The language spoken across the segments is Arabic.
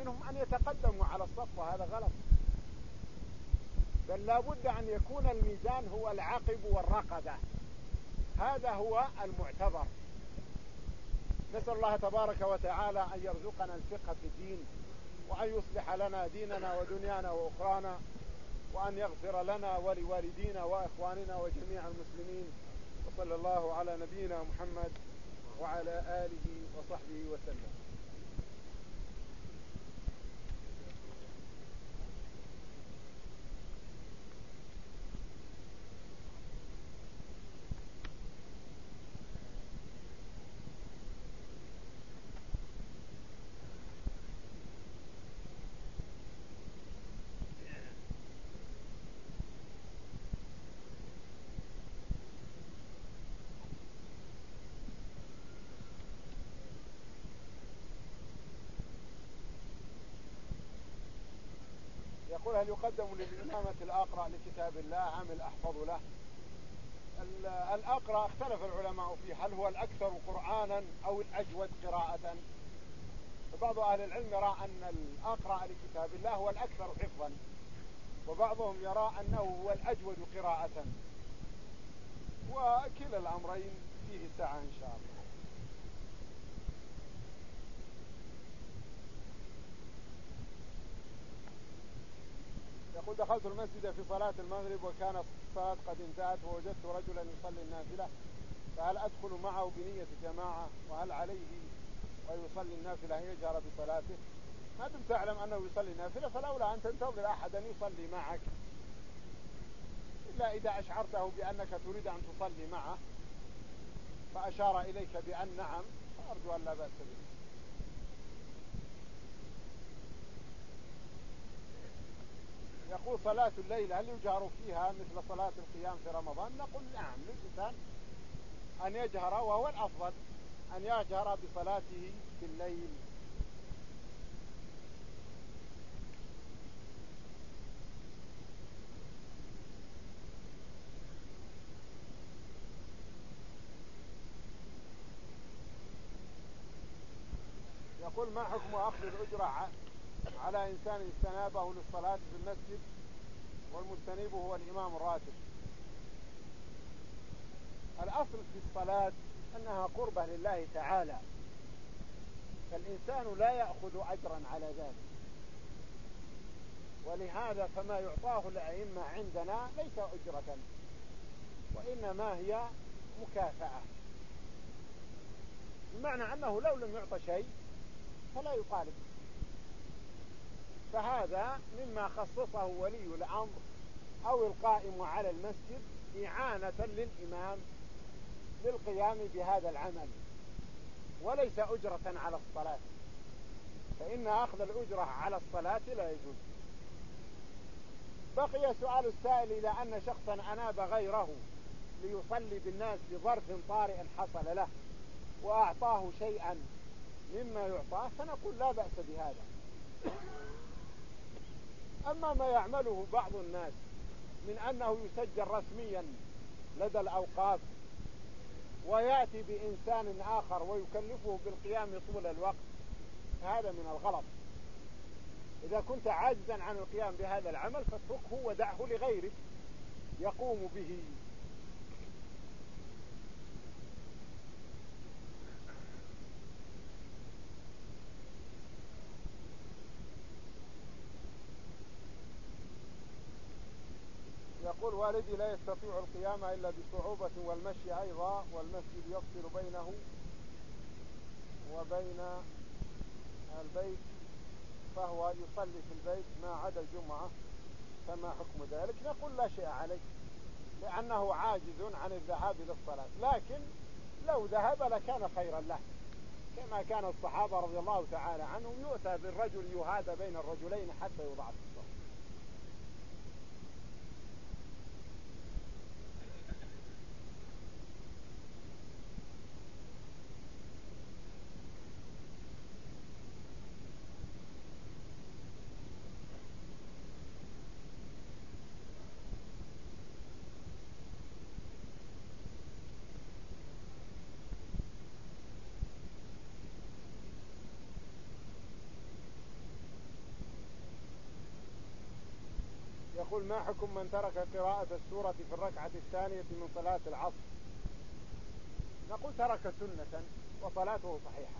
منهم أن يتقدموا على الصف، وهذا غلط. بل لا بد أن يكون الميزان هو العقب والرقبة، هذا هو المعتبر. نسأل الله تبارك وتعالى أن يرزقنا الفقه في الدين، وأن يصلح لنا ديننا ودنيانا وأخرانا، وأن يغفر لنا ولوالدينا وإخواننا وجميع المسلمين. وصلى الله على نبينا محمد وعلى آله وصحبه وسلم. يقول: هل يقدم للإمامة الأقرأ لكتاب الله أم الأحفظ له؟ الأقرأ اختلف العلماء فيه، هل هو الأكثر قرآنا أو الأجود قراءة؟ فبعض أهل العلم يرى أن الأقرأ لكتاب الله هو الأكثر حفظا، وبعضهم يرى أنه هو الأجود قراءة، وكلا الأمرين فيه سعة إن شاء الله. يقول: دخلت المسجد في صلاة المغرب وكانت الصلاة قد انتهت، ووجدت رجلا يصلي النافلة، فهل أدخل معه بنية جماعة؟ وهل عليه ويصلي النافلة يجهر بصلاته؟ ما دمت تعلم أنه يصلي النافلة فلولا أن تنتظر أحدا يصلي معك، إلا إذا أشعرته بأنك تريد أن تصلي معه فأشار إليك بأن نعم، فأرجو أن لا بأس به. يقول: صلاة الليل هل يجهر فيها مثل صلاة القيام في رمضان؟ نقول نعم، للإنسان أن يجهر، وهو الأفضل أن يجهر بصلاته في الليل. يقول: ما حكم أخذ الأجرة على إنسان استنابه للصلاة في المسجد والمستنيب هو الإمام الراتب؟ الأصل في الصلاة أنها قربة لله تعالى، فالإنسان لا يأخذ أجرا على ذلك، ولهذا فما يعطاه الأئمة عندنا ليس أجرة، وإنما هي مكافأة، بمعنى أنه لو لم يعطى شيء فلا يطالب. فهذا مما خصصه ولي الأمر أو القائم على المسجد إعانة للإمام للقيام بهذا العمل، وليس أجرة على الصلاة، فإن أخذ الأجرة على الصلاة لا يجوز. بقي سؤال السائل: إلى أن شخصا أناب غيره ليصلي بالناس بظرف طارئ حصل له وأعطاه شيئا مما يعطاه، فنقول لا بأس بهذا. أما ما يعمله بعض الناس من أنه يسجل رسميا لدى الأوقاف ويأتي بإنسان آخر ويكلفه بالقيام طول الوقت، هذا من الغلط. إذا كنت عاجزا عن القيام بهذا العمل فاتركه ودعه لغيرك يقوم به. يقول: والدي لا يستطيع القيام إلا بصعوبة والمشي أيضا، والمسجد يفصل بينه وبين البيت، فهو يصلي في البيت ما عدا الجمعة، فما حكم ذلك؟ نقول لا شيء عليه، لأنه عاجز عن الذهاب للصلاة، لكن لو ذهب لكان خيرا له، كما كان الصحابة رضي الله تعالى عنهم يؤتى بالرجل يهادى بين الرجلين حتى يوضع في الصف. يقول ما حكم من ترك قراءة السورة في الركعة الثانية من صلاة العصر؟ نقول ترك سنة وصلاته صحيحة،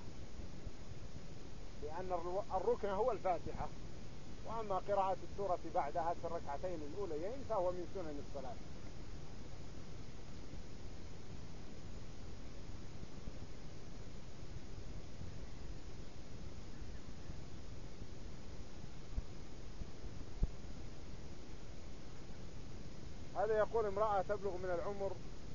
لأن الركن هو الفاتحة، وأما قراءة السورة بعدها في الركعتين الأوليين فهو من سنن الصلاة. هذا يقول امرأة تبلغ من العمر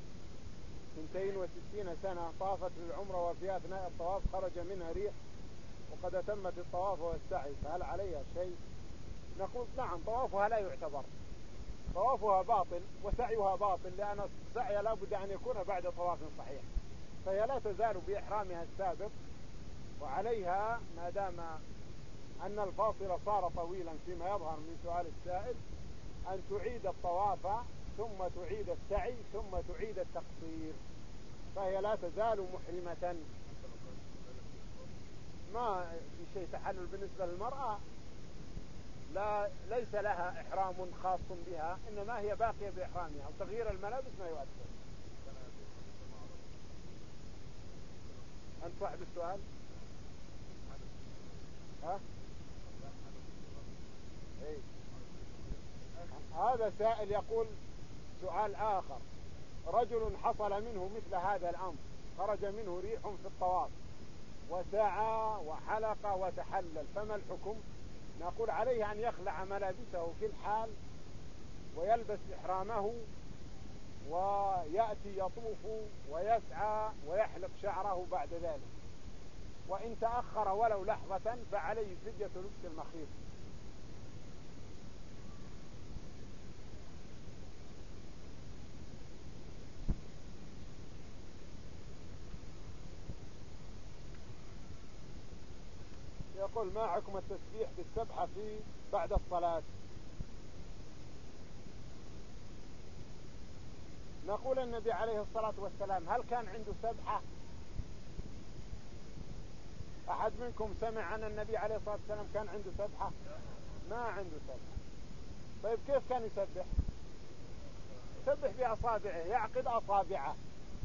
62 سنة طافت للعمرة وفي أثناء الطواف خرج منها ريح وقد أتمت الطواف والسعي، فهل عليها شيء؟ نقول نعم، طوافها لا يعتبر، طوافها باطل وسعيها باطل، لأن السعي لا بد أن يكون بعد طواف صحيح، فهي لا تزال بإحرامها السابق، وعليها ما دام أن الفاصل صار طويلا فيما يظهر من سؤال السائل أن تعيد الطواف ثم تعيد السعي ثم تعيد التقصير، فهي لا تزال محرمة. ما في شيء تحلل بالنسبة للمرأة، ليس لها إحرام خاص بها، إنما هي باقية بإحرامها، وتغيير الملابس ما يؤثر. أنت صاحب السؤال؟ ها؟ إيه؟ هذا سائل يقول سؤال آخر، رجل حصل منه مثل هذا الأمر، خرج منه ريح في الطواف وسعى وحلق وتحلل، فما الحكم؟ نقول عليه أن يخلع ملابسه في الحال ويلبس إحرامه ويأتي يطوف ويسعى ويحلق شعره بعد ذلك، وإن تأخر ولو لحظة فعليه فدية لبس المخيط. يقول ما حكم التسبيح بالسبحة في بعد الصلاة؟ نقول النبي عليه الصلاة والسلام هل كان عنده سبحة؟ أحد منكم سمع عن النبي عليه الصلاة والسلام كان عنده سبحة؟ ما عنده سبحة. طيب كيف كان يسبح؟ يسبح بأصابعه، يعقد أصابعه.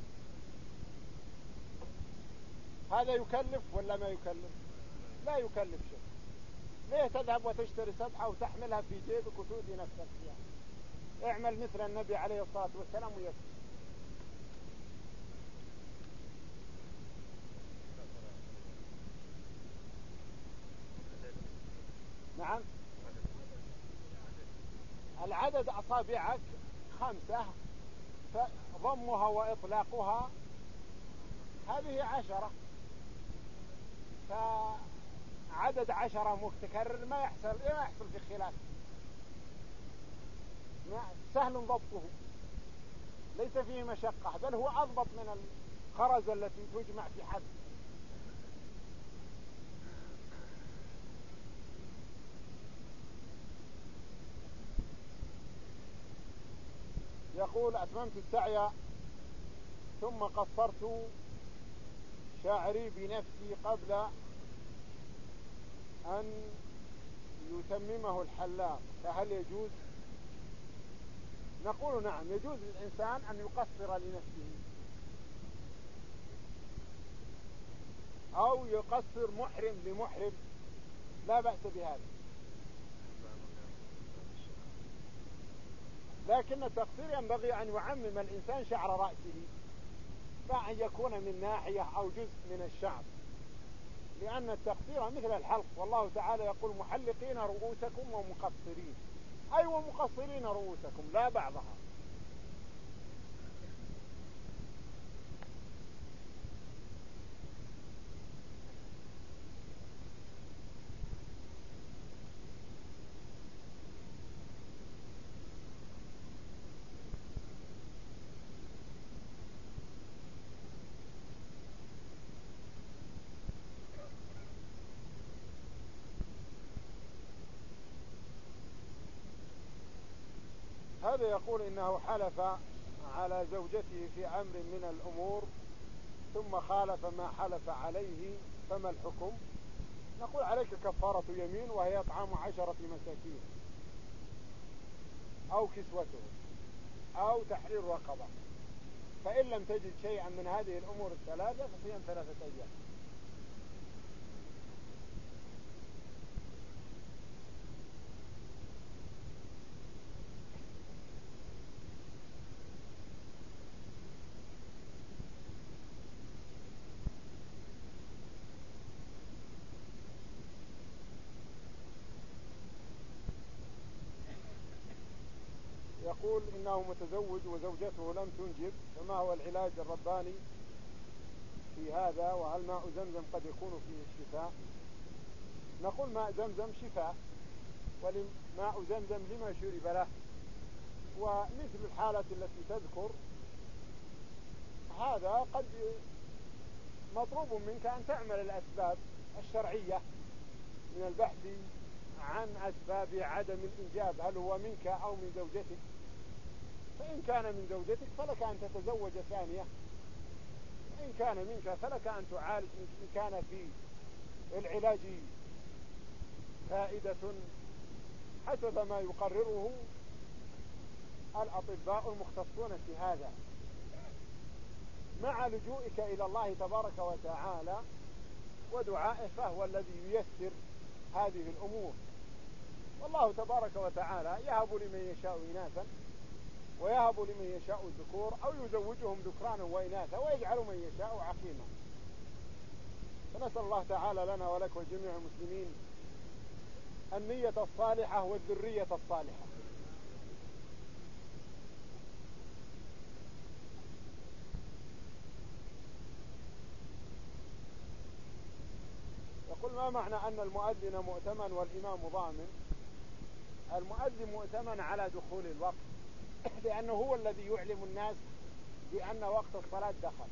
هذا يكلف ولا ما يكلف؟ لا يكلف شيء. ليه تذهب وتشتري سبحة وتحملها في جيبك وتؤذي نفسك فيها؟ اعمل مثل النبي عليه الصلاة والسلام ويكفي. نعم، العدد أصابعك 5، فضمها وإطلاقها هذه 10، فعدد 10 متكرر ما يحصل في خلاف، سهل ضبطه، ليس فيه مشقة، بل هو أضبط من الخرز التي تجمع في حد. يقول أتممت السعي ثم قصرت شعري بنفسي قبل أن يتممه الحلاق، فهل يجوز؟ نقول نعم، يجوز للإنسان أن يقصر لنفسه أو يقصر محرم لمحرم، لا بأس بهذا، لكن التقصير ينبغي أن يعمم الإنسان شعر رأسه، لا أن يكون من ناحية أو جزء من الشعر، لأن التقصير مثل الحلق، والله تعالى يقول محلقين رؤوسكم ومقصرين، أي ومقصرين رؤوسكم لا بعضها. هذا يقول إنه حلف على زوجته في أمر من الأمور ثم خالف ما حلف عليه، فما الحكم؟ نقول عليك كفارة يمين وهي إطعام 10 مساكين. أو كسوتهم أو تحرير رقبة. فإن لم تجد شيئا من هذه الأمور الثلاثة فصيام 3 أيام. يقول إنه متزوج وزوجته لم تنجب، فما هو العلاج الرباني في هذا؟ وهل ماء زمزم قد يكون فيه الشفاء؟ نقول ماء زمزم شفاء، وماء زمزم لما شرب له. ومثل الحالة التي تذكر هذا قد مطلوب منك أن تعمل الأسباب الشرعية من البحث عن أسباب عدم الإنجاب، هل هو منك أو من زوجتك. فإن كان من زوجتك فلك أن تتزوج ثانية، وإن كان منك فلك أن تعالج إن كان في العلاج فائدة حسب ما يقرره الأطباء المختصون في هذا، مع لجوئك إلى الله تبارك وتعالى ودعائه، فهو الذي ييسر هذه الأمور. والله تبارك وتعالى يهب لمن يشاء إناثا ويهب لمن يشاء الذكور، أو يزوجهم ذكرانا وإناثا ويجعل من يشاء عقيما. فنسأل الله تعالى لنا ولك وجميع المسلمين النية الصالحة والذرية الصالحة. يقول ما معنى أن المؤذن مؤتمن والإمام ضامن؟ المؤذن مؤتمن على دخول الوقت، لأنه هو الذي يعلم الناس بأن وقت الصلاة دخل.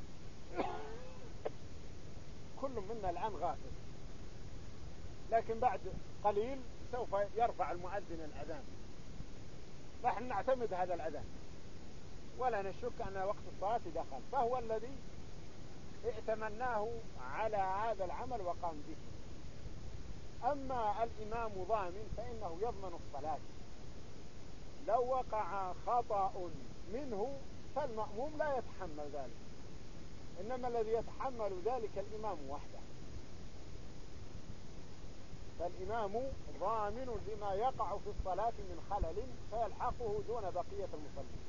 كل منا الآن غافل، لكن بعد قليل سوف يرفع المؤذن الأذان، نحن نعتمد هذا الأذان ولا نشك أن وقت الصلاة دخل، فهو الذي ائتمناه على هذا العمل وقام به. أما الإمام ضامن فإنه يضمن الصلاة، لو وقع خطأ منه فالمأموم لا يتحمل ذلك، إنما الذي يتحمل ذلك الإمام وحده. فالإمام ضامن لما يقع في الصلاة من خلل فيلحقه دون بقية المصلين.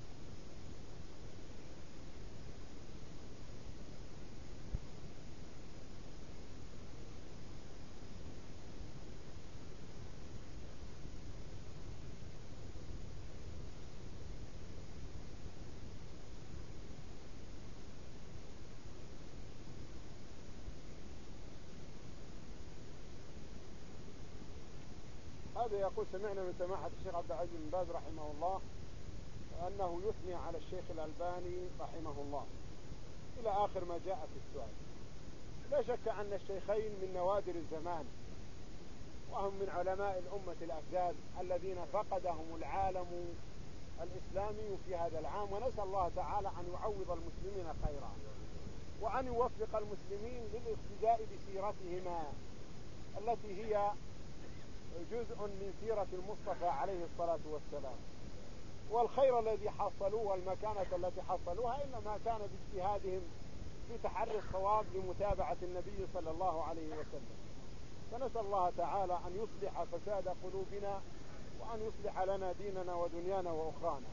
هذا يقول سمعنا من سماحة الشيخ عبد العزيز بن باز رحمه الله أنه يثني على الشيخ الألباني رحمه الله إلى آخر ما جاء في السؤال. لا شك أن الشيخين من نوادر الزمان، وهم من علماء الأمة الأفذاذ الذين فقدهم العالم الإسلامي في هذا العام، ونسأل الله تعالى أن يعوض المسلمين خيرا، وأن يوفق المسلمين للاقتداء بسيرتهما التي هي جزء من سيرة المصطفى عليه الصلاة والسلام. والخير الذي حصلوه والمكانة التي حصلوها إنما كان باجتهادهم في تحري الصواب لمتابعة النبي صلى الله عليه وسلم. فنسأل الله تعالى أن يصلح فساد قلوبنا، وأن يصلح لنا ديننا ودنيانا وأخرانا.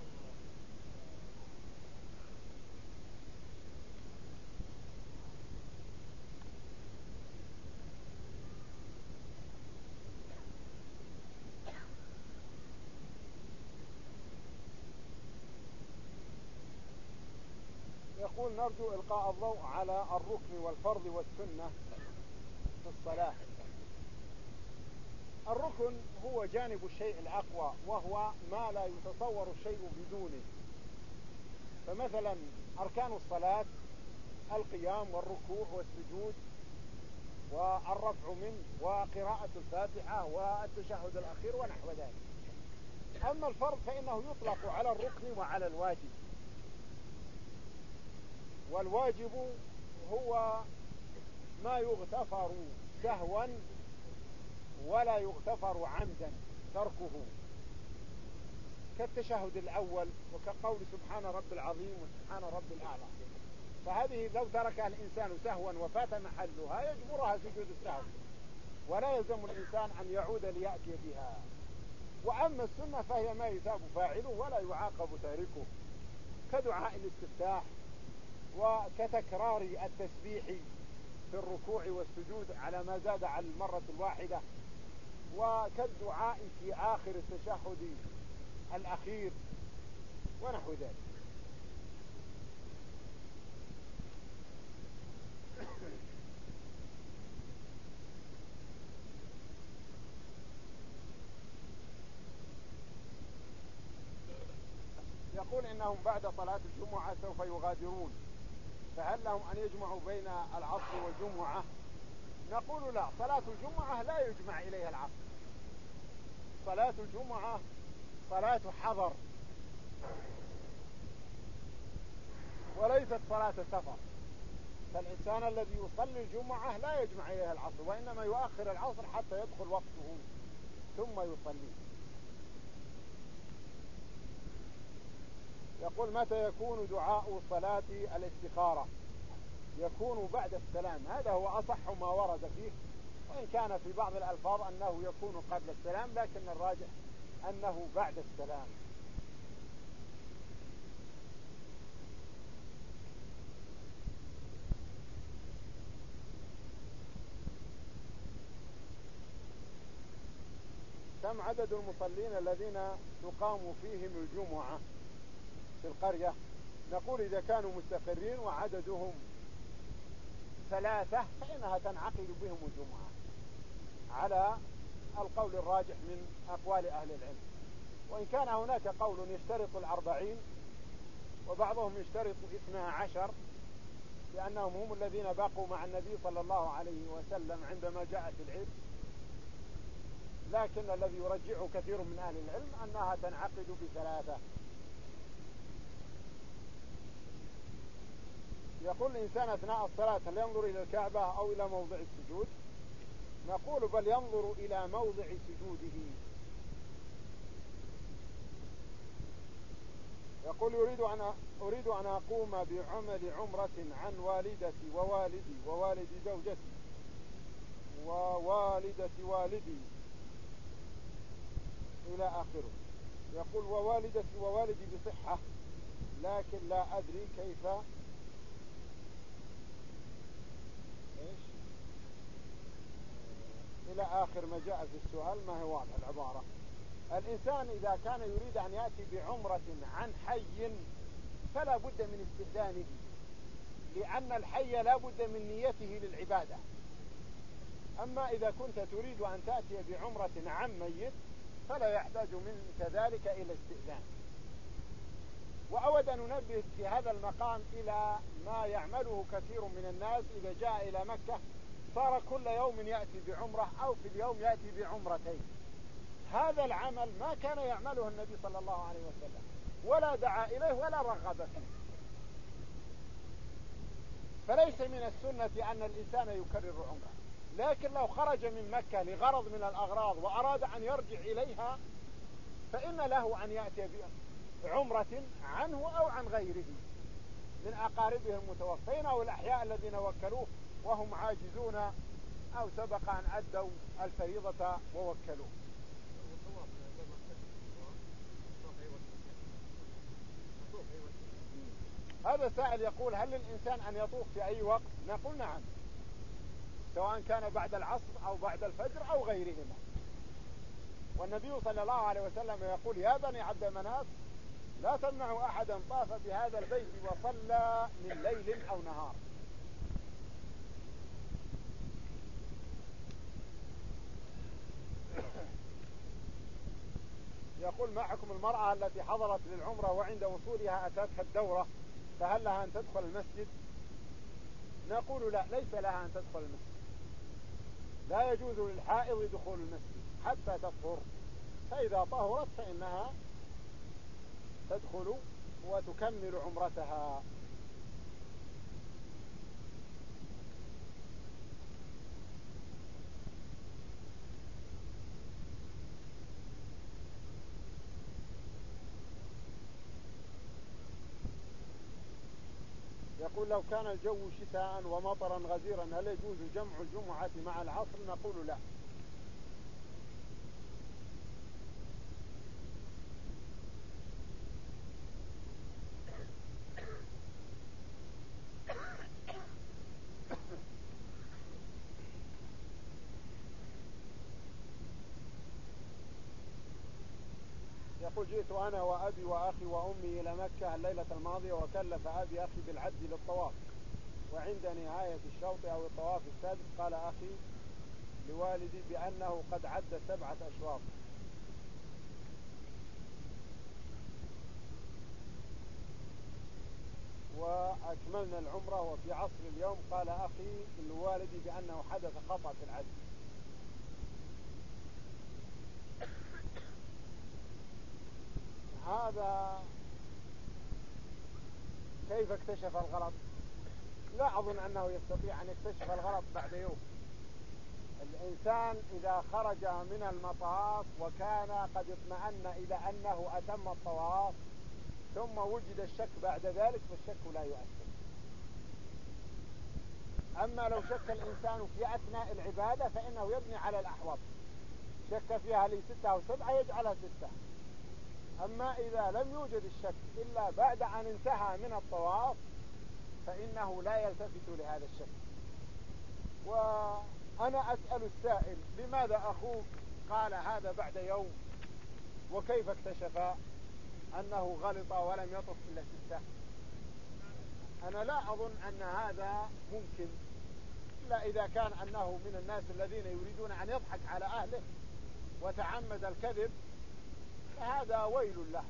يقول نرجو إلقاء الضوء على الركن والفرض والسنة في الصلاة. الركن هو جانب الشيء الأقوى، وهو ما لا يتصور الشيء بدونه. فمثلا أركان الصلاة القيام والركوع والسجود والرفع منه وقراءة الفاتحة والتشهد الأخير ونحو ذلك. أما الفرض فإنه يطلق على الركن وعلى الواجب. والواجب هو ما يغتفر سهوا ولا يغتفر عمدا تركه. كالتشهد الأول وكقول سبحان رب العظيم وسبحان رب الأعلى. فهذه لو تركها الإنسان سهوا وفات محلها يجبرها سجود السهو، ولا يلزم الإنسان أن يعود ليأتي بها. وأما السنة فهي ما يثاب فاعله ولا يعاقب تاركه، كدعاء الاستفتاح وكتكرار التسبيح في الركوع والسجود على ما زاد على المرة الواحدة، وكالدعاء في آخر التشهد الأخير ونحو ذلك. يقول إنهم بعد صلاة الجمعة سوف يغادرون، فهل لهم أن يجمعوا بين العصر والجمعة؟ نقول لا، صلاة الجمعة لا يجمع إليها العصر. صلاة الجمعة صلاة حضر وليست صلاة سفر، فالإنسان الذي يصلي الجمعة لا يجمع إليها العصر، وإنما يؤخر العصر حتى يدخل وقته ثم يصلي. يقول متى يكون دعاء صلاة الاستخارة؟ يكون بعد السلام، هذا هو أصح ما ورد فيه، وإن كان في بعض الألفاظ أنه يكون قبل السلام، لكن الراجح أنه بعد السلام. كم عدد المصلين الذين تقام فيهم الجمعة في القرية؟ نقول إذا كانوا مستقرين وعددهم 3 فإنها تنعقد بهم الجمعة على القول الراجح من أقوال أهل العلم. وإن كان هناك قول يشترط 40 وبعضهم يشترط 12 لأنهم هم الذين بقوا مع النبي صلى الله عليه وسلم عندما جاءت العيد، لكن الذي يرجعه كثير من أهل العلم أنها تنعقد ب3. يقول الإنسان أثناء الصلاة هل ينظر إلى الكعبة أو إلى موضع السجود؟ نقول بل ينظر إلى موضع سجوده. يقول أريد أن أقوم بعمل عمرة عن والدتي ووالدي ووالد زوجتي ووالدة والدي إلى آخره. يقول ووالدتي ووالدي بصحة، لكن لا أدري كيف إلى آخر ما جاء في السؤال، ما هي واضح العبارة. الإنسان إذا كان يريد أن يأتي بعمرة عن حي فلا بد من استئذانه، لأن الحي لا بد من نيته للعبادة. أما إذا كنت تريد أن تأتي بعمرة عن ميت فلا يحتاج منك ذلك إلى استئذان. وأود أن ننبه في هذا المقام إلى ما يعمله كثير من الناس إذا جاء إلى مكة، صار كل يوم يأتي بعمرة أو في اليوم يأتي بعمرتين. هذا العمل ما كان يعمله النبي صلى الله عليه وسلم، ولا دعا إليه ولا رغب فيه. فليس من السنة أن الإنسان يكرر عمره، لكن لو خرج من مكة لغرض من الأغراض وأراد أن يرجع إليها فإن له أن يأتي بعمرة عنه أو عن غيره من أقاربه المتوفين أو الأحياء الذين وكلوه وهم عاجزون أو سبق أن أدوا الفريضة ووكلوه. هذا سائل يقول هل للإنسان أن يطوف في أي وقت؟ نقول نعم، سواء كان بعد العصر أو بعد الفجر أو غيرهما. والنبي صلى الله عليه وسلم يقول يا بني عبد مناف لا تمنعوا أحدا طاف بهذا البيت وصلى من ليل أو نهار. يقول ما حكم المرأة التي حضرت للعمرة وعند وصولها أتتها الدورة، فهل لها أن تدخل المسجد؟ نقول لا، ليس لها أن تدخل المسجد، لا يجوز للحائض دخول المسجد حتى تطهر، فإذا طهرت فإنها تدخل وتكمل عمرتها. يقول لو كان الجو شتاء ومطرا غزيرا هل يجوز جمع الجمعة مع العصر؟ نقول لا. يقول جئت أنا وأبي وأخي وأمي إلى مكة الليلة الماضية وكلف أبي أخي بالعد للطواف، وعند نهاية الشوط أو الطواف السادس قال أخي لوالدي بأنه قد عد 7 أشواط وأكملنا العمرة، وفي عصر اليوم قال أخي لوالدي بأنه حدث خطأ في العد. هذا كيف اكتشف الغلط؟ لا أظن أنه يستطيع أن يكتشف الغلط بعد يوم. الإنسان إذا خرج من المطاف وكان قد اطمأن إلى أنه أتم الطواف ثم وجد الشك بعد ذلك فالشك لا يؤثر. أما لو شك الإنسان في أثناء العبادة فإنه يبني على الأحوط، شك فيها لي 6 أو 7 يجعلها 6. أما إذا لم يوجد الشك إلا بعد أن انتهى من الطواف فإنه لا يلتفت لهذا الشك. وأنا أسأل السائل لماذا أخوك قال هذا بعد يوم وكيف اكتشف أنه غلط ولم يطف إلا 6؟ أنا لا أظن أن هذا ممكن إلا إذا كان أنه من الناس الذين يريدون أن يضحك على أهله وتعمد الكذب فهذا ويل له.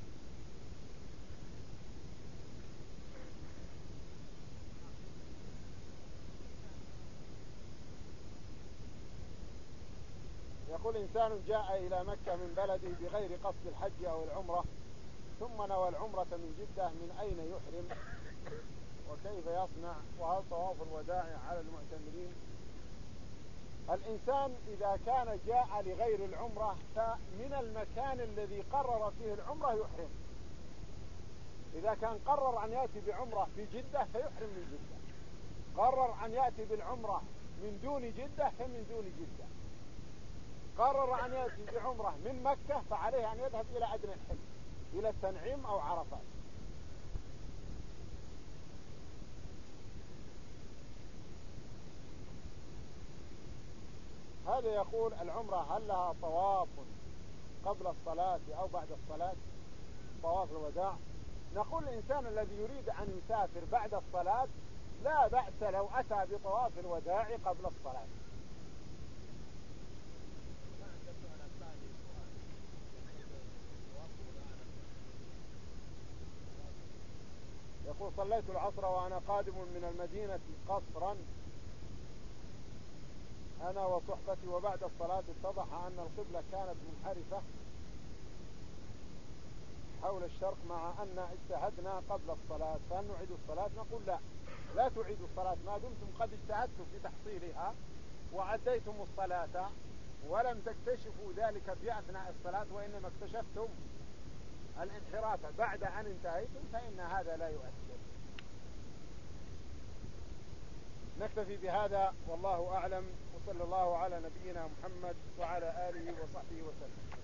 يقول إنسان جاء إلى مكة من بلده بغير قصد الحج أو العمرة ثم نوى العمرة من جدة، من أين يحرم وكيف يصنع؟ وهل طواف الوداع على المعتمرين؟ الإنسان إذا كان جاء لغير العمرة فمن المكان الذي قرر فيه العمرة يحرم. إذا كان قرر أن يأتي بعمرة في جدة فيحرم من جدة، قرر أن يأتي بالعمرة من دون جدة فمن دون جدة، قرر أن يأتي بعمرة من مكة فعليه أن يذهب إلى أدنى الحل إلى التنعيم أو عرفات. هذا يقول العمرة هل لها طواف قبل الصلاة أو بعد الصلاة، طواف الوداع؟ نقول الإنسان الذي يريد أن يسافر بعد الصلاة لا بأس لو أتى بطواف الوداع قبل الصلاة. يقول صليت العصر وأنا قادم من المدينة قصرا أنا وصحبتي، وبعد الصلاة اتضح أن القبلة كانت منحرفة حول الشرق مع أن اجتهدنا قبل الصلاة، فهل نعيد الصلاة؟ نقول لا تعيدوا الصلاة ما دمتم قد اجتهدتم في تحصيلها وعديتم الصلاة ولم تكتشفوا ذلك في أثناء الصلاة وإنما اكتشفتم الانحراف بعد أن انتهيتم فإن هذا لا يؤثر. نكتفي بهذا والله أعلم، وصلى الله على نبينا محمد وعلى آله وصحبه وسلم.